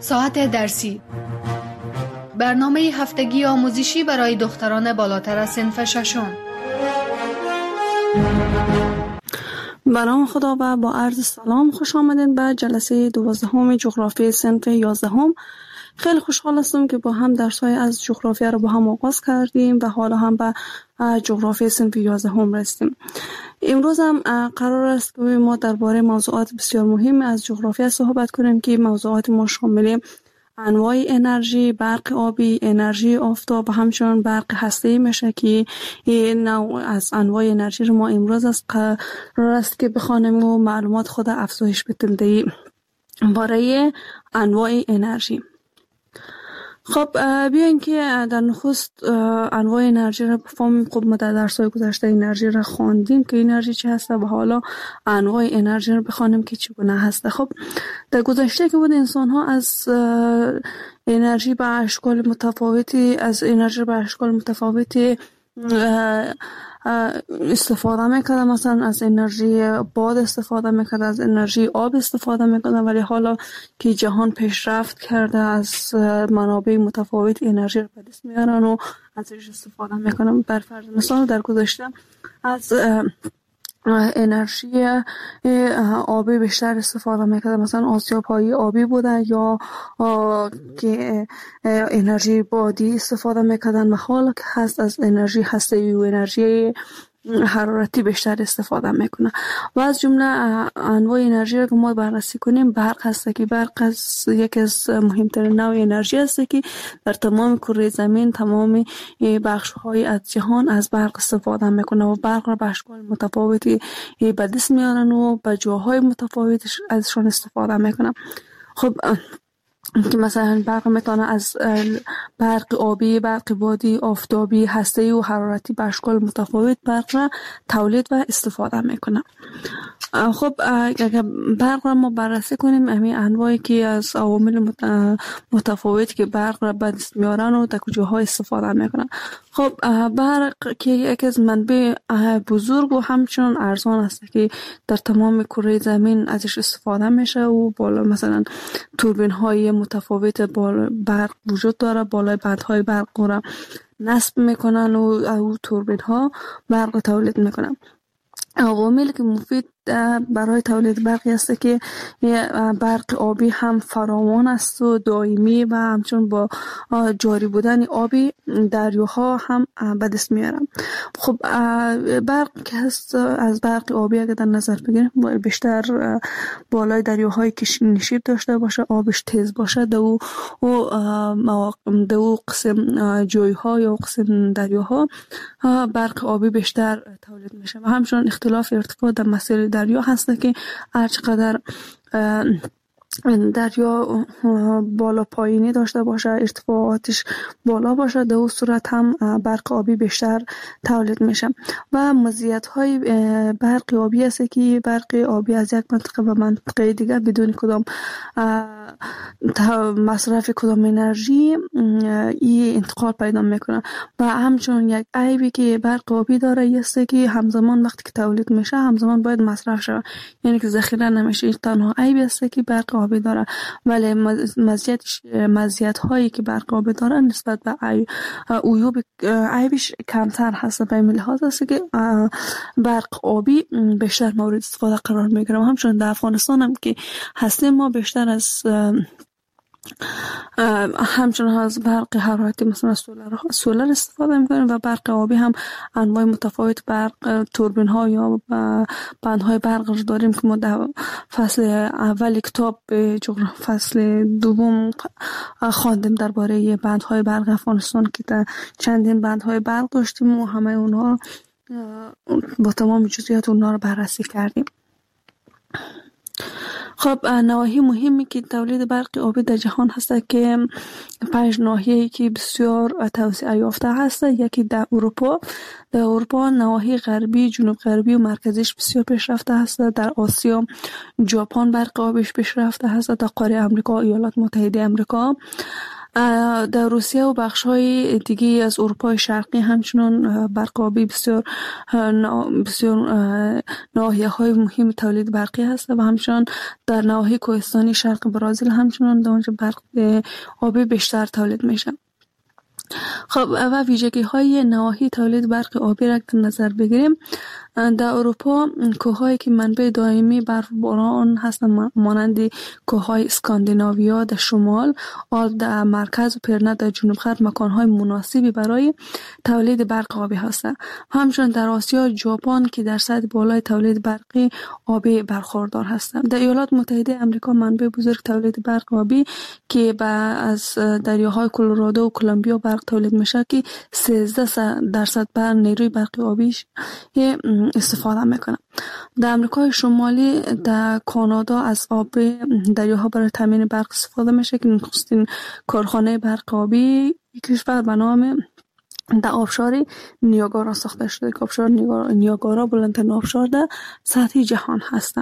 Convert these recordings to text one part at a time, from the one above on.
ساعت درسی، برنامه هفتگی آموزشی برای دختران بالاتر از صنف ششم. به نام خدا و با عرض سلام خوش آمدین به جلسه 12 جغرافی صنف 11. خیلی خوشحال هستم که با هم درس‌های از جغرافیا رو با هم آغاز کردیم و حالا هم به جغرافی صنف 11 رسیدیم. امروز هم قرار است که ما درباره موضوعات بسیار مهم از جغرافیا صحبت کنیم که موضوعات ما شامل انواع انرژی، برق آبی، انرژی آفتاب و همچنین برق هسته‌ای میشه که این نوع از انواع انرژی رو ما امروز قرار است که بخوانیم و معلومات خود افزایش بدیم برای انواع انرژی. خب بیاین که در نخست انواع انرژی را بفهمیم. خب ما در درس‌های گذشته انرژی را خواندیم که انرژی چی هست و حالا انواع انرژی را بخوانیم که چگونه هست. خب در گذشته که بود انسان‌ها از انرژی به اشکال متفاوتی استفاده میکردن. مثلا از انرژی باد استفاده میکردن، از انرژی آب استفاده میکردن، ولی حالا که جهان پیشرفت کرده از منابع متفاوت انرژی رو به دست میارن و ازش استفاده میکنن. بر فرض مثال در گذشته از انرژی آبی بیشتر استفاده میکردن، مثلا آسیاب‌های آبی بودن یا که انرژی بادی استفاده میکردن و حالا که هست از انرژی هسته‌ای و انرژی حرارتی بیشتر استفاده میکنه. و از جمله انواع انرژی را که ما بررسی کنیم برق هست که برق یکی از مهمترین نوع انرژی است که در تمام کره زمین تمام بخش های از جهان از برق استفاده میکنه و برق را به اشکال متفاوتی به دست میارن و به جاهای متفاوت ازشان استفاده میکنه. خب که مثلا برق میتونه از برق آبی، برق بادی، آفتابی، هسته‌ای و حرارتی به اشکال متفاوت برق را تولید و استفاده میکنه. خب اگر برق را ما بررسی کنیم، همین انواعی که از عوامل متفاوت که برق را به دست میارن و در کجاها استفاده میکنن. خب برق که یکی از منبع بزرگ و همچنان ارزان است که در تمام کره زمین ازش استفاده میشه و بالا مثلا توربین های متفاوت برق وجود داره، بالای بندهای برق را نصب میکنن و توربین ها برق تولید میکنن. عوامل که مفید برای تولید برق است که برق آبی هم فراوان است و دائمی و همچون با جاری بودن آبی دریاها هم به دست میارن. خب برق که هست از برق آبی اگر در نظر بگیریم بیشتر بالای دریاهایی که نشیب داشته باشه، آبش تیز باشه، دو قسم جویها یا قسم دریاها برق آبی بیشتر تولید میشه و همچنین اختلاف ارتفاع در مسیر دریا هست که هر چقدر دریا بالا پایینی داشته باشه، ارتفاعاتش بالا باشه، در اون صورت هم برق آبی بیشتر تولید میشه. و مزیت‌های برق آبی است که برق آبی از یک منطقه به منطقه دیگر بدون کدام مصرف کدام انرژی انتقال پیدا میکنه. و همچنین یک عیبی که برق آبی داره است که همزمان وقتی که تولید میشه همزمان باید مصرف شود، یعنی که ذخیره نمیشه. تنها عیبی است که برق آبی داره، ولی مزیت هایی که برق آبی داره نسبت به عیوب عیبش کمتر هست. به این لحاظ است که برق آبی بیشتر مورد استفاده قرار میگیره. و همچنین در افغانستان هم که هستیم ما بیشتر از همچنین از برق حرارتی مثلا سولر استفاده میکنیم و برق آبی هم انواع متفاوت برق توربین ها یا بندهای برق رو داریم که ما در فصل اول کتاب فصل دوم خواندیم درباره بندهای برق افغانستان که در چندین بندهای برق داشتیم و همه اونها با تمام جزئیات اونها رو بررسی کردیم. خب نواحی مهمی که تولید برق آبی در جهان هست که 5 ناحیه‌ای که بسیار توسعه یافته هست. یکی در اروپا نواحی غربی، جنوب غربی و مرکزیش بسیار پیشرفته هست. در آسیا ژاپن برق آبیش پیشرفته هست. در قاره آمریکا، ایالات متحده آمریکا در روسیه و بخش‌های دیگه از اروپای شرقی همچنان برق آبی بسیار ناحیه‌های مهم تولید برقی هست و همچنان در نواحی کوهستانی شرق برزیل همچنان در اونجا برق آبی بیشتر تولید میشه. خب و ویژگی‌های نواحی تولید برق آبی را در نظر بگیریم، در اروپا کوه‌هایی که منبع دائمی برف باران هستند مانند کوه‌های اسکاندیناویا در شمال، آلپ در مرکز و پیرنه در جنوب غرب مکان‌های مناسبی برای تولید برق آبی هستند. همچنین در آسیا ژاپن که در سطح بالای تولید برق آبی برخوردار هستند. در ایالات متحده آمریکا منبع بزرگ تولید برق آبی که از دریاهای کلرادو و کلمبیا برق تولید میشه که 13% بر نیروی برق آبیش استفاده میکنه. در امریکای شمالی در کانادا از آب دریاها برای تامین برق استفاده میشه که نخستین کارخانه برق آبی کشور به نام در آبشار نیاگارا ساخته شده که آبشار نیاگارا بلندترین آبشار در سطح جهان هست.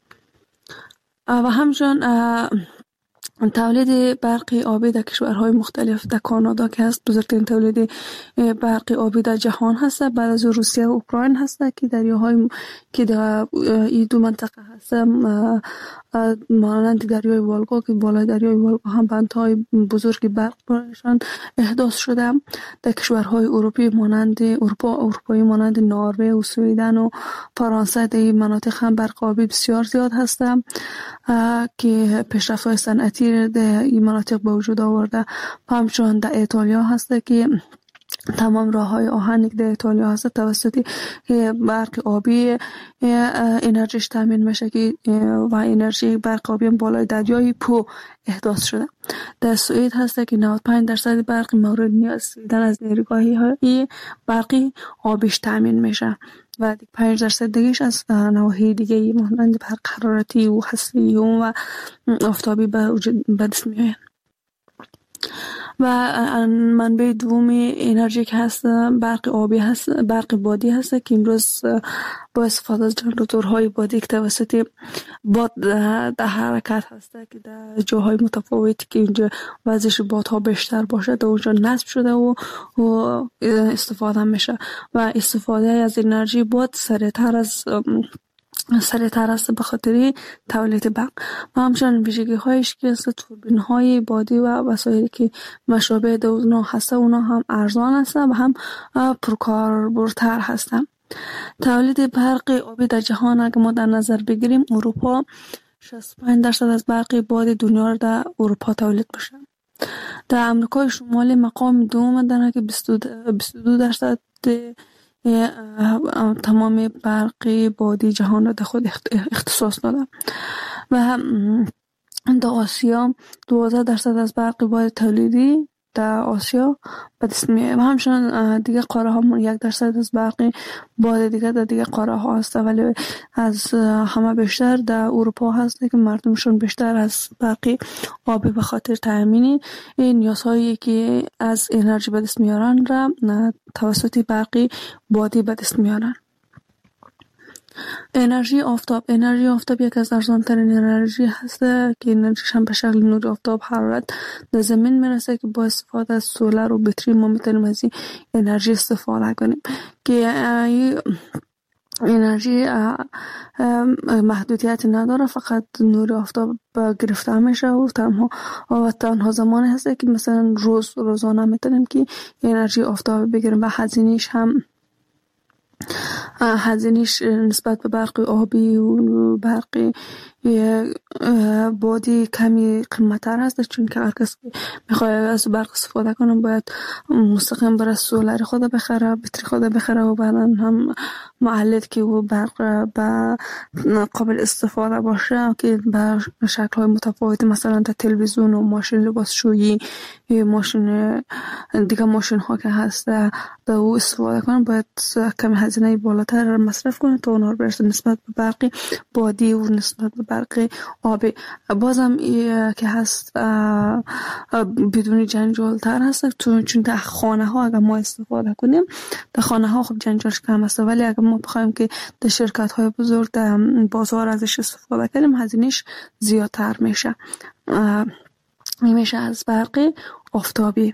و همچنین تولید برق آبی در کشورهای مختلف، در کانادا که هست بزرگترین تولید برق آبی در جهان هست، بعد از روسیه و اوکراین هست که دریاهای که در این دو منطقه هست مانند دریای والگا که بالای دریای والگا هم بندهای بزرگی برق برایشان احداث شده. در کشورهای اروپایی مانند نروژ و سوئدن و فرانسه در این مناطق هم برق آبی بسیار زیاد هست که پیشرفت‌های صنعتی در این مناطق به وجود آورده. همچنین در ایتالیا هست که تمام راه‌های آهن در ایتالیا هست توسط برق آبی انرژیش تامین میشه که و انرژی برق آبی بالای دریای پو احداث شده. در سوئد هست که 95% برق مورد نیاز دیدن از نیروگاهی برقی آبیش تامین میشه و 5% دیگه‌اش از نواحی دیگه مانند برق حرارتی و هسته‌ای و آفتابی به دست میاد. و منبع دومی انرژی که هست برق آبی هست، برق بادی هست که امروز با استفاده از جنراتورهای بادی که توسط باد در حرکت هست که در جاهای متفاوتی که اینجا وزش بادها بیشتر باشه در اونجا نصب شده و استفاده میشه و استفاده از انرژی باد سریعتر است به خاطر تولید برق و همچنین ویژگی هایش که است توربین های بادی و وسایلی که مشابه اونا هست اونا هم ارزان هستن و هم پرکاربردتر هستن. تولید برق آبی در جهان اگه ما در نظر بگیریم اروپا 65% از برق باد دنیا را در اروپا تولید میشه. در امریکای شمالی مقام دوم داره که 22% تمام برق بادی جهان را در خود اختصاص داده و در آسیا 12% از برق باد تولیدی در آسیا به دست میاد و همچنین دیگه قاره ها 1% از برق باد دیگه در دیگه قاره ها هست ولی از همه بیشتر در اروپا هست که مردمشون بیشتر از برق آبی به خاطر تامین این نیازهایی که از انرژی به دست میارن را توسط برق بادی به دست میارن. انرژی آفتاب یک از ارزان‌ترین انرژی هست که انرژیش هم به شکل نور آفتاب حرارت در زمین میرسه که با استفاده از سولر و بطری ما میتونیم از این انرژی استفاده کنیم که انرژی محدودیت نداره، فقط نور آفتاب گرفته میشه و تنها زمانی هست که مثلا روزانه میتونیم که انرژی آفتاب بگیریم و هزینه‌اش نسبت به برق آبی و برق بادی کمی قیمت‌تر هست چون که هر کس میخواد از برق استفاده کنه باید مستقیم برای سولر خود بخره، بطری خود بخره و بعدا هم معلد که و برق به قابل استفاده باشه که به شکل‌های متفاوتی مثلا در تلویزیون و ماشین لباسشویی ماشین ها که هست در او استفاده کنه باید کمی هزینه بالاتر مصرف کنه تا اونها برسه نسبت به برق بادی و نسبت به برق آبی. بازم که هست بدون جنجال تر هست چون در خانه ها اگر ما استفاده کنیم در خانه ها خب جنجالش کم هست ولی اگر ما بخوایم که در شرکت های بزرگ در بازار ازش استفاده کنیم هزینه‌اش زیادتر میشه. میشه از برق آفتابی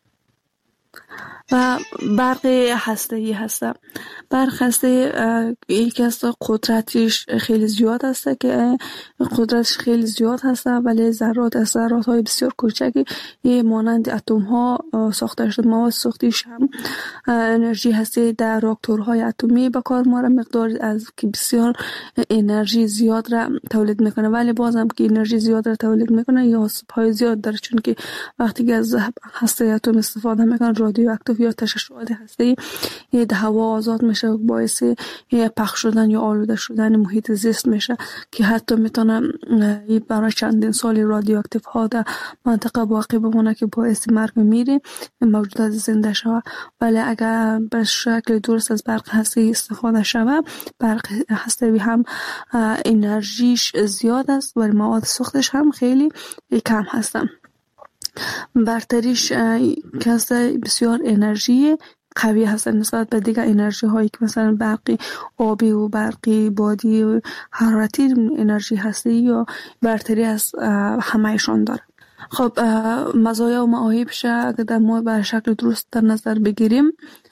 و برق هسته‌ای هست. برق هسته‌ای یکی از قدرتش خیلی زیاد هست که قدرتش خیلی زیاد هست، ولی ذرات های بسیار کوچکی مانند اتم ها ساخته شده. مواد ساختیش هم انرژی هسته در راکتورهای اتمی به کار میبره، مقدار از که بسیار انرژی زیاد را تولید میکنه، ولی بازم که انرژی زیاد را تولید میکنه یا آسیب‌های زیاد داره، چون که وقتی که از هسته اتم استفاده میکنن رادیواکتیو یا تشعشعات هسته‌ای در هوا آزاد میشه و باعث پخش شدن یا آلوده شدن محیط زیست میشه که حتی میتونه برای چندین سال رادیواکتیو ها در منطقه باقی بمونه که باعث مرگ میره موجودات زنده شود. ولی اگر به شکل درست از برق هسته‌ای استفاده شود، برق هسته‌ای هم انرژیش زیاد است ولی مواد ساختش هم خیلی کم هستن. برتریش که بسیار انرژی قوی هست نسبت به دیگر انرژی هایی که مثلا برقی آبی و برقی بادی و حرارتی انرژی هستی یا برتری از همهشان داره. خب مزایا و معایبش اگر ما به شکل درست در نظر بگیریم،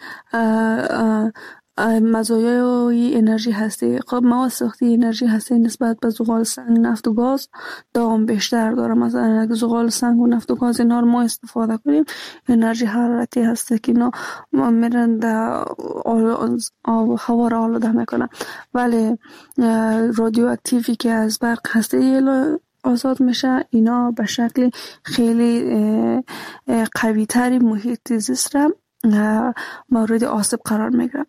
مزایای انرژی هستی، خب مواد ساختی انرژی هستی نسبت به زغال سنگ، نفت و گاز دوام بیشتر داره. مثلا اگه زغال سنگ و نفت و گاز اینا رو ما استفاده کنیم، انرژی حرارتی هستی که اینا میرن در هوا را آلوده میکنن. ولی رادیواکتیوی که از برق هستی آزاد میشه، اینا به شکل خیلی قوی تری محیط زیست را مورد آسیب قرار میگیره.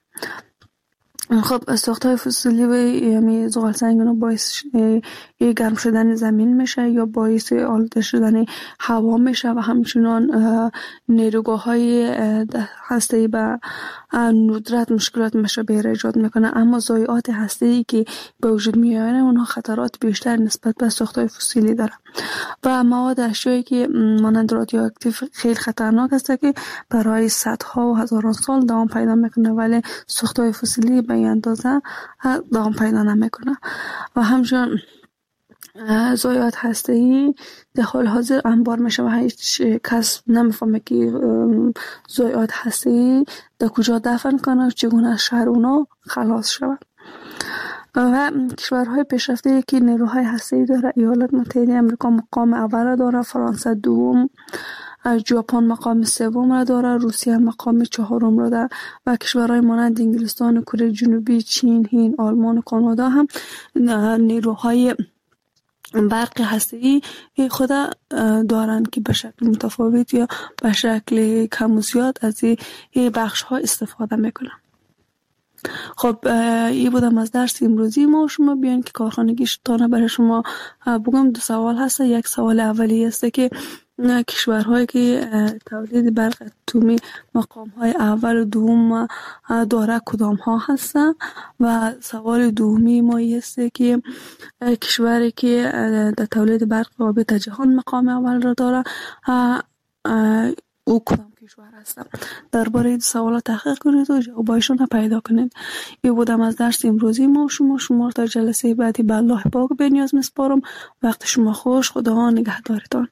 خب ساخت‌های فسیلی و یعنی زغال سنگ باعث گرم شدن زمین میشه یا باعث آلوده شدن هوا میشه و همچنان نیروگاه‌های هسته‌ای به ندرت مشکلات مشابه ایجاد میکنه. اما ضایعات هسته‌ای که به وجود میاد اونها خطرات بیشتر نسبت به ساخت‌های فسیلی داره و مواد اشیایی که مانند رادیواکتیو خیلی خطرناک است که برای صدها و هزاران سال دوام پیدا میکنه، ولی ساخت‌های فسیلی به این اندازه دوام پیدا نمیکنه. و همچنین ضایعات هسته‌ای در حال حاضر انبار میشه و هیچ کس نمیفهمه که ضایعات هسته‌ای در کجا دفن کنه و چگونه از شر اونا خلاص شود. و کشورهای پیشرفته که نیروهای هسته‌ای داره، ایالات متحده آمریکا مقام اول داره، فرانسه دوم، ژاپن مقام سوم را داره، روسیه مقام چهارم را داره و کشورهای مانند انگلستان، کره جنوبی، چین، هند، آلمان و کانادا هم نیروهای برق هسته‌ای خود دارن که به شکل متفاوت یا به شکل کم و زیاد از این بخش ها استفاده میکنن. خب این بودم از درس امروزی ما. شما بیان که کارخانگی شتانه برای شما بگم. دو سوال هست. یک سوال اولی است که کشورهایی که تولید برق اتمی مقام های اول و دوم داره کدام ها هستن، و سوال دومی ما است که کشوری که در تولید برق آبی در جهان مقام اول را داره او کدام کشور هستن. درباره این سوالات تحقیق کنید و جوابایشون را پیدا کنید. این بودم از درس امروزی ما. شما تا جلسه بعدی به الله پاک به نیاز میسپارم. وقت شما خوش. خدا نگهدارتان.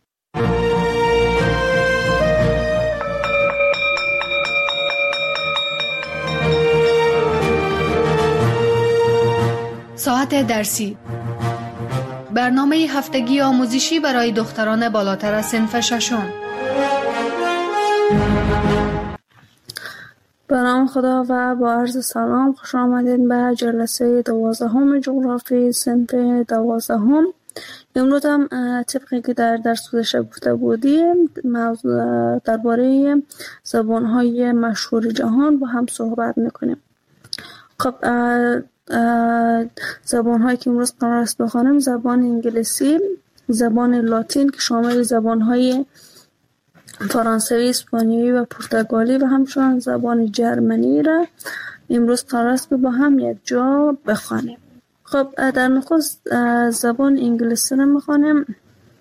ساعت درسی، برنامه هفتگی آموزشی برای دختران بالاتر از صنف ششم. به نام خدا و با عرض سلام، خوش آمدید به جلسه 12 جغرافی صنف 12. امروز هم طبقی که در درس گذشته گفته بودیم موضوع درباره زبان‌های مشهور جهان با هم صحبت میکنیم. خب زبان‌هایی که امروز قرار است بخوانیم زبان انگلیسی، زبان لاتین که شامل زبان‌های فرانسوی، اسپانیایی و پرتغالی و همچنین زبان جرمنی را امروز قرار است با هم یک جا بخوانیم. خب در نخست زبان انگلیسی را میخوانیم.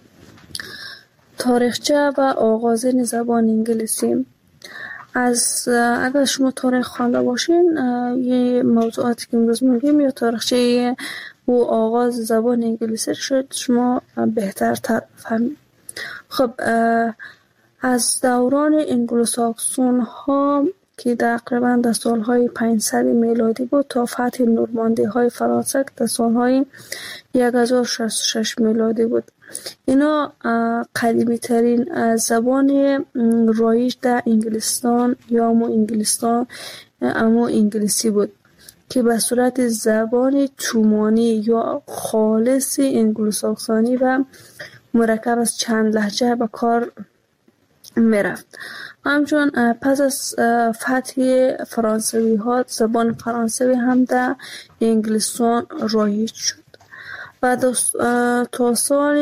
تاریخچه و آغازین زبان انگلیسی. اگر شما تاریخ خوانده باشین، یه موضوعاتی که امروز میگیم یا تاریخچه و آغاز زبان انگلیسی شد شما بهتر فهمید. خب از دوران انگلوساکسون ها که تقریبا در سالهای 500 میلادی بود تا فتح نورماندی های فرانسه که در سالهای 1066 میلادی بود. اینا قدیمی ترین زبان رایج در انگلستان یا انگلیسی بود که به صورت زبان تومانی یا خالص انگلوساکسونی و مرکب از چند لهجه به کار میرفت. همچون پس از فتح فرانسوی ها زبان فرانسوی هم در انگلستان رایج شد و تا سال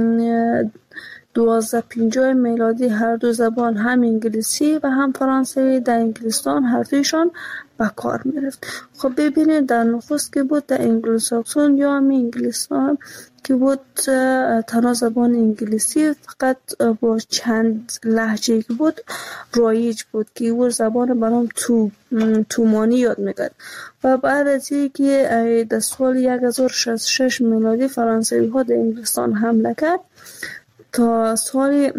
1250 میلادی هر دو زبان هم انگلیسی و هم فرانسوی در انگلستان هر دویشان به کار میرفت. خب ببینید در نخست که بود در انگلوساکسون یا هم انگلستان که بود تنها زبان انگلیسی فقط با چند لهجه که بود رایج بود که او زبان برام تومانی یاد میکرد و بعد از اینکه در سال 1066 میلادی فرانسوی ها در انگلستان حمله کرد تا سال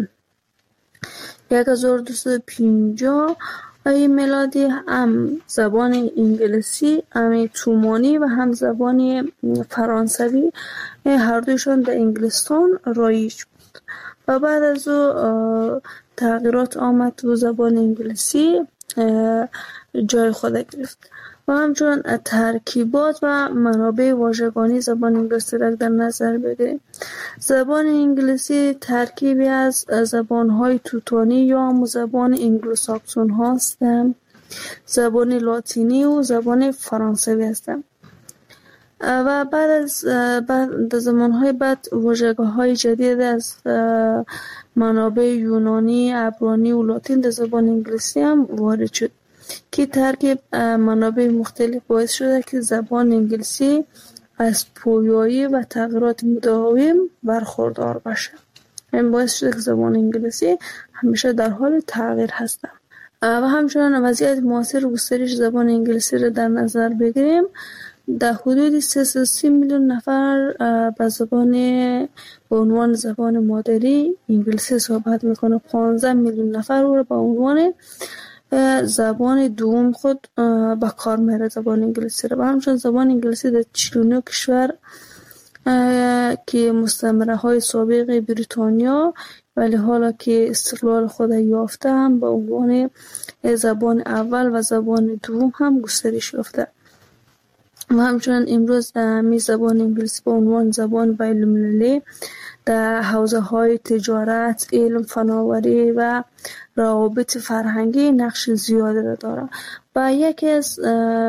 1250 میلادی هم زبان انگلیسی هم تومانی و هم زبان فرانسوی هر دوشان در انگلستان رایج بود و بعد از او تغییرات آمد تو زبان انگلیسی جای خود گرفت و همچون ترکیبات و منابع واژگانی زبان انگلیسی را در نظر بگیریم. زبان انگلیسی ترکیبی از زبان‌های توتانی یا زبان انگلوساکسون هستند، زبان لاتینی و زبان فرانسوی هستند و بعد از زمانهای بعد واژگاه‌های جدید از منابع یونانی، عبرانی و لاتین در زبان انگلیسی هم وارد شد که ترکیب منابع مختلف باعث شده که زبان انگلیسی از پویایی و تغییرات مداوم برخوردار باشه. این باعث شده که زبان انگلیسی همیشه در حال تغییر هست. و همچنان وضعیت معاصر گسترش زبان انگلیسی را در نظر بگیریم، در حدود 330 میلیون نفر به زبان به عنوان زبان مادری انگلیسی صحبت میکنه. 15 میلیون نفر رو به عنوان زبان دوم خود به کار میره زبان انگلیسی را. و همچنین زبان انگلیسی در 49 کشور که مستعمره های سابق بریتانیا ولی حالا که استقلال خود یافته هم به عنوان زبان اول و زبان دوم هم گسترش یافته و همچنین امروز می زبان انگلیسی به عنوان زبان بین‌المللی در حوزه‌های تجارت، علم، فناوری و روابط فرهنگی نقش زیادی را دارد. و یکی از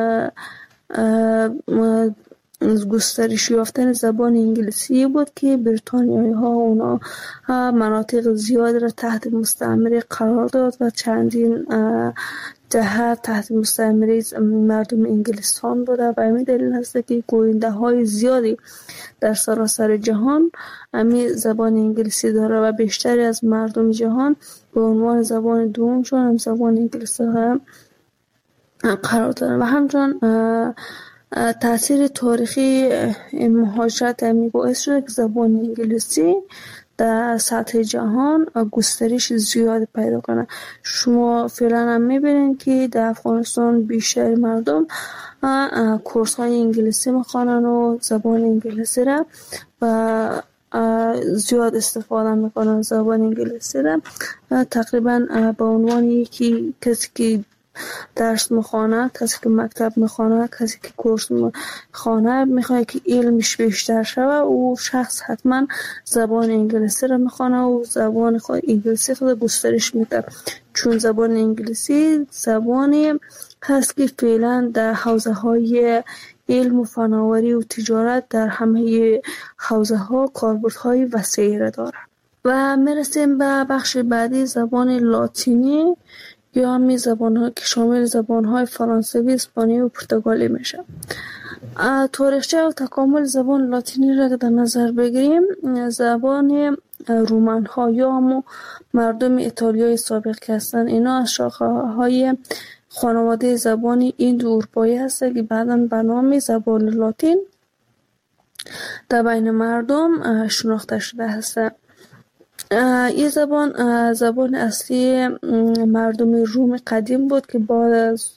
گسترش یافتن زبان انگلیسی بود که بریتانیایی ها اونا مناطق زیادی را تحت مستعمره قرار داد و چندین دهه تحت مستعمره مردم انگلستان بوده و همین دلیل هست که گوینده های زیادی در سراسر جهان همین زبان انگلیسی داره و بیشتری از مردم جهان به عنوان زبان دوم چون هم زبان انگلیسی هم قرار داره. و همچنان تأثیر تاریخی مهاجرت می باعث شده که زبان انگلیسی در سطح جهان گسترش زیاد پیدا کنه. شما فعلا هم میبینید که در افغانستان بیشتر مردم کورس های انگلیسی میخوانن و زبان انگلیسی را و زیاد استفاده میکنن زبان انگلیسی را تقریبا به عنوان یکی کسی که درس میخوانه، کسی که مکتب میخوانه، کسی که کورس میخوانه میخواد که علمش بیشتر شوه و شخص حتما زبان انگلیسی را میخوانه و زبان خود انگلیسی خود گسترش میده چون زبان انگلیسی زبانی هست که فعلا در حوزه های علم و فناوری و تجارت در همه حوزه ها کاربردهای وسیعی را داره. و میرسیم به بخش بعدی زبان لاتینی یا همی زبان‌ها که شامل زبان‌های فرانسوی، اسپانیایی و پرتغالی میشه. تاریخچه و تکامل زبان لاتینی را در نظر بگیریم، زبان رومن‌ها یا هم مردم ایتالیای سابق که هستند اینا از شاخه‌های خانواده زبان ایندو اروپایی هست که بعداً به نام زبان لاتین در بین مردم شناخته شده هست. این زبان اصلی مردم روم قدیم بود که بعد از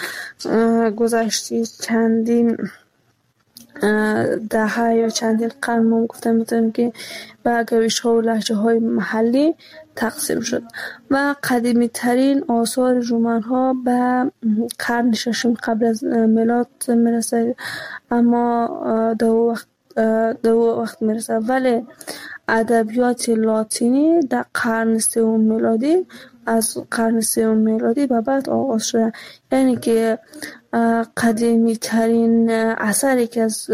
گذشته چندین دهه یا چندین قرن ما گفته میتونیم که به گویش ها و لهجه های محلی تقسیم شد و قدیمی ترین آثار رومان ها به قرن ششم قبل از میلاد میرسه، اما دو وقت میرسه. ولی ادبیات لاتینی در قرن سوم میلادی از قرن سوم میلادی به بعد آغاز شده، یعنی که قدیمی ترین اثری که از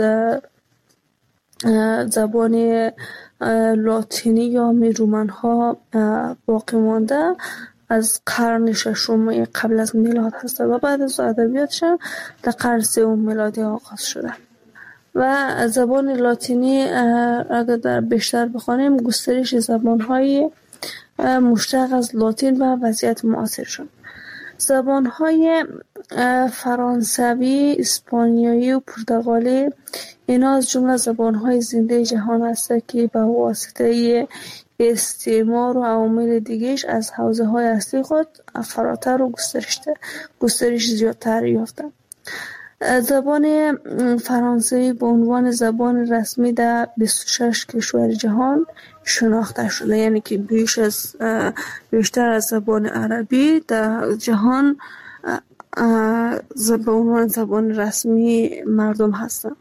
زبان لاتینی یا رومان ها باقی مانده از قرن ششم قبل از میلاد هست و بعد از ادبیاتش در قرن سوم میلادی آغاز شده. و زبان لاتینی اگر در بیشتر بخوانیم گسترش زبان‌های مشتق از لاتین و وضعیت معاصرشون. زبان‌های فرانسوی، اسپانیایی و پرتغالی اینا از جمله زبان‌های زنده جهان هستند که به واسطه استعمار و عوامل دیگه‌اش از حوزه‌های اصلی خود فراتر و گسترش زیادتر یافتند. زبان فرانسوی به عنوان زبان رسمی در 26 کشور جهان شناخته شده، یعنی که بیشتر از زبان عربی در جهان به عنوان زبان رسمی مردم هستند.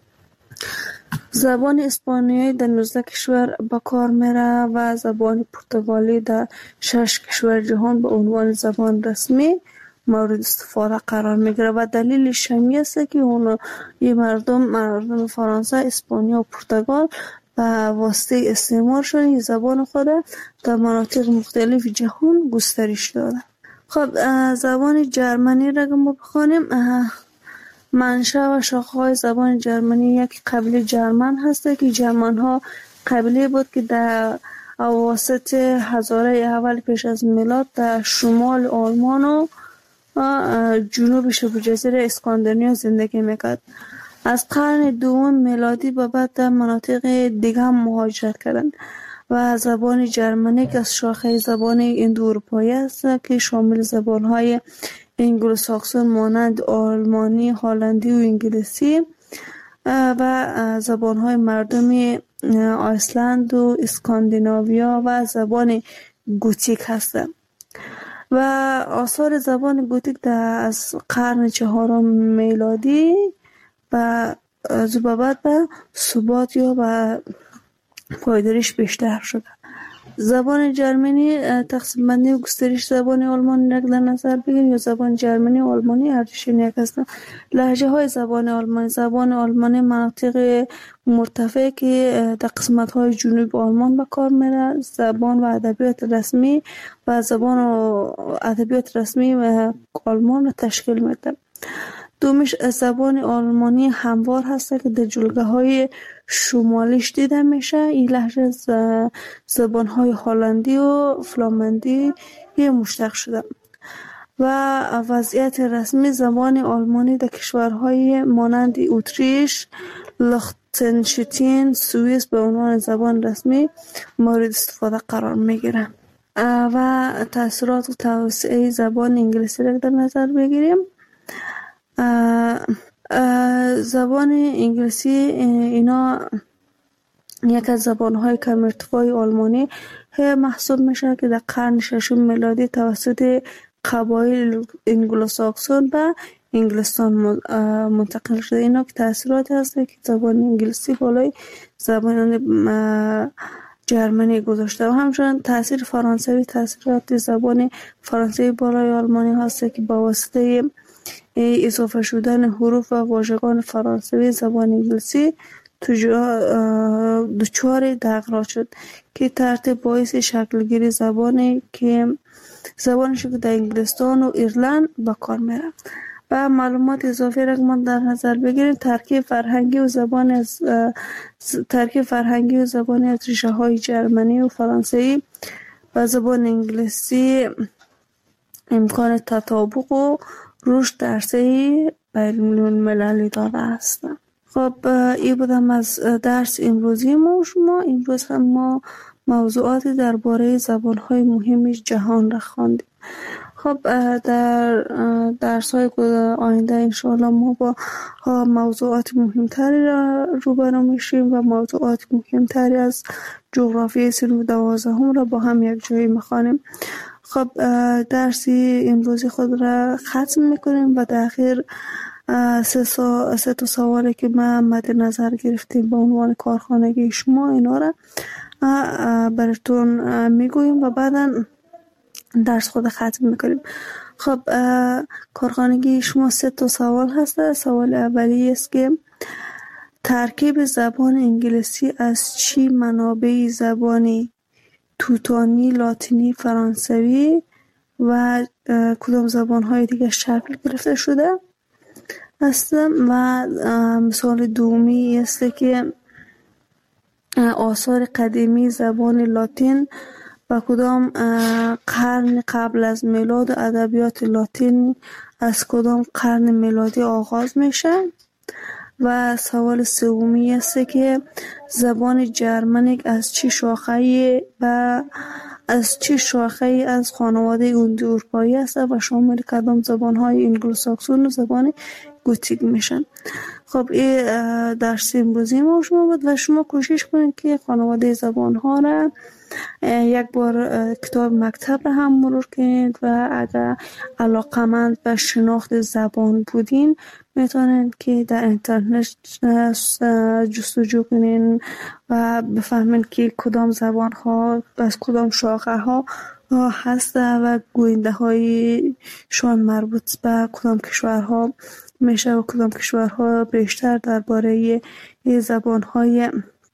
زبان اسپانیایی در 19 کشور به کار میره و زبان پرتغالی در 6 کشور جهان به عنوان زبان رسمی مورد استفاده قرار میگیره و دلیلش همین است که این مردم فرانسه، اسپانیا و پرتغال به واسطه استعمارشون این زبان خود در مناطق مختلف جهان گسترش داده. خب زبان جرمنی را ما بخوانیم، منشأ و شاخه‌های زبان جرمنی یک قبیله جرمن هست که جرمن ها قبیله بود که در اواسط هزاره اول پیش از میلاد در شمال آلمان و جنوب شبه جزیره اسکاندیناویا زندگی میکرد. از قرن دوم میلادی به بعد در مناطق دیگه هم مهاجرت کردند و زبان جرمنی که از شاخه زبان اندواروپایی است که شامل زبانهای انگلوساکسون مانند آلمانی، هلندی و انگلیسی و زبانهای مردم آیسلند و اسکاندیناویا و زبان گوتیک هستند. و آثار زبان گوتیک از قرن 4 میلادی و از بعد به ثبات یا به پایداریش بیشتر شده. زبان جرمنی تقسیم بندی و گسترش زبان آلمانی را در نظر بگیریم یا زبان جرمنی و آلمانی هردوشون یک هستند. لهجه های زبان آلمانی مناطق مرتفع که در قسمت های جنوب آلمان به کار میره، زبان و ادبیات رسمی و زبان و ادبیات رسمی و آلمان را تشکیل میده. دومیش زبان آلمانی هموار هست که در جلگه های شمالیش دیده میشه. این لهجه زبان های هلندی و فلامندی مشتق شده و وضعیت رسمی زبان آلمانی در کشورهای مانند اتریش، لیختنشتاین، سوئیس به عنوان زبان رسمی مورد استفاده قرار میگیره. و تأثیرات و توسعه زبان انگلیسی را در نظر بگیریم. زبان انگلیسی اینا یک از زبانهای کم ارتفاع آلمانی محسوب میشه که در قرن 6 میلادی توسط قبایل انگلوساکسون به انگلستان منتقل شده. اینا که تأثیراتی هست که زبان انگلیسی بالای زبان جرمنی گذاشته و همچنین تأثیر فرانسوی، تأثیرات زبان فرانسوی بالای آلمانی هست که با واسطه اضافه شدن حروف و واژگان فرانسوی زبان انگلیسی دچار تغییرات شد که ترتیب باعث شکلگیری زبانی که زبانش در انگلستان و ایرلند به کار میره. و معلومات اضافی را ما در نظر بگیریم، ترکیب فرهنگی و زبانی از ریشه های جرمنی و فرانسوی و زبان انگلیسی امکان تطابق و رشد در عرصه بین‌المللی داده است. خب این بودم از درس امروزی ما. امروز هم ما موضوعات درباره زبان‌های مهم جهان را خواندیم. خب در درس‌های آینده انشاءالله ما با موضوعات مهمتری را روبرو میشیم و موضوعات مهمتری از جغرافیای صنف 12 را با هم یک جایی میخوانیم. خب درسی امروزی خود را ختم میکنیم و در آخر سه تا سوالی که ما مد نظر گرفتیم به عنوان کارخانگی شما اینا را براتون میگوییم و بعدا درس خود ختم میکنیم. خب کارخانگی شما 3 تا سوال هست. سوال اولی است که ترکیب زبان انگلیسی از چی منابع زبانی توتانی، لاتینی، فرانسوی و کدام زبان‌های دیگه شکل گرفته شده است؟ و مثال دومی است که آثار قدیمی زبان لاتین و کدام قرن قبل از میلاد و ادبیات لاتین از کدام قرن میلادی آغاز میشه؟ و سوال سومی است که زبان جرمنیک از چه شاخه‌ای از خانواده اروپایی است و شامل کدام زبان‌های انگلوساکسون و زبان گوتیک میشن؟ خب این درس امروزی ما شما بود و شما کوشش کنید که خانواده زبان‌ها را یک بار کتاب مکتب را هم مرور کنید و اگر علاقمند به شناخت زبان بودین میتونید که در اینترنت جستجو کنین و بفهمین که کدام زبان ها از کدام شاخه ها هست و گوینده های شان مربوط به کدام کشورها میشه و کدام کشورها بیشتر درباره زبان های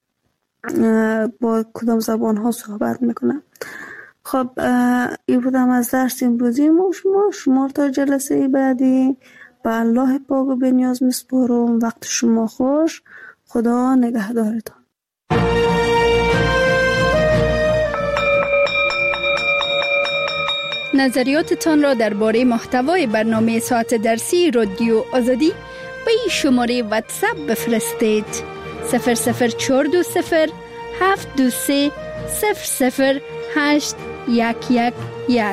با کدام زبان ها صحبت میکنن. خب این بودم از درس امروزی ما. شما تا جلسه بعدی به الله پاک و بنیاز میسپارم. وقت شما خوش. خدا نگهدارتان. نظریاتتان را درباره محتوای برنامه ساعت درسی رادیو آزادی به این شماره واتساپ بفرستید: 00420 723 00811.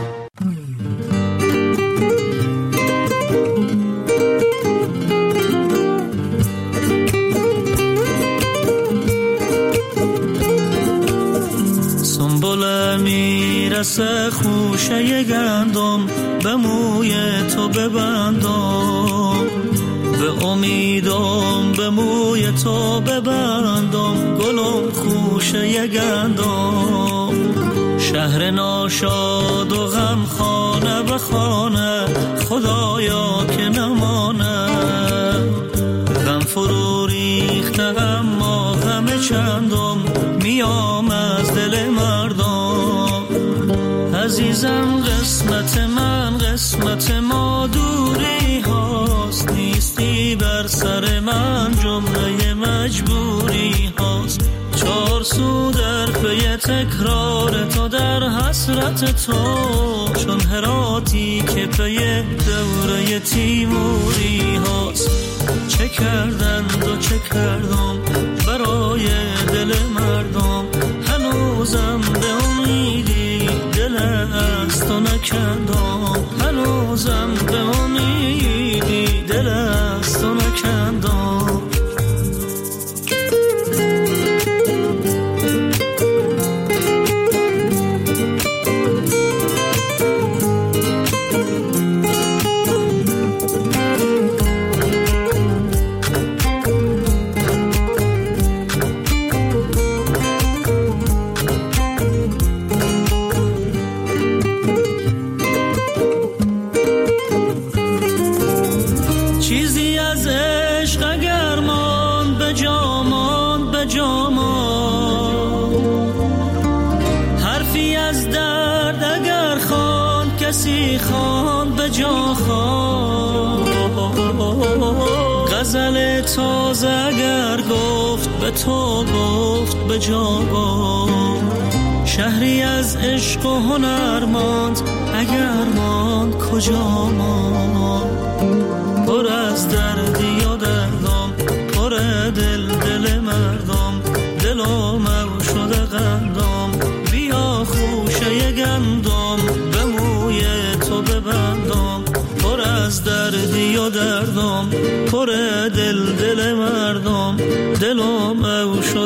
سنبله میرسه خوشه گندم به موی تو ببندم، به امیدم به موی تو ببندم، گلم خوشه گندم. شهر ناشاد و غم خانه به خانه، خدایا که نمانه. غم فرو ریخته اما غم چندم، میام از دل مردم. عزیزم قسمت من قسمت ما دوری هاست، نیستی بر سر من جمله مجبوری هاست. چار سو در پی تکرار تو در حسرت تو، چون هراتی که پی دوره تیموری هاست. چه کردند و چه کردم برای دل مردم، هنوزم به امیدی دل از تو نکندم، هنوزم به امیدی دل از تو نکندم. غزل تازه اگر گفت به تو گفت به جا گفت. شهری از عشق و هنر ماند اگر ماند کجا ماند. پر از دردی و دردم، پر دل مردم، دلم او شده قندم. گندم به موی تو ببندم، پر از دردی و دردم، پر دل مردم، دلم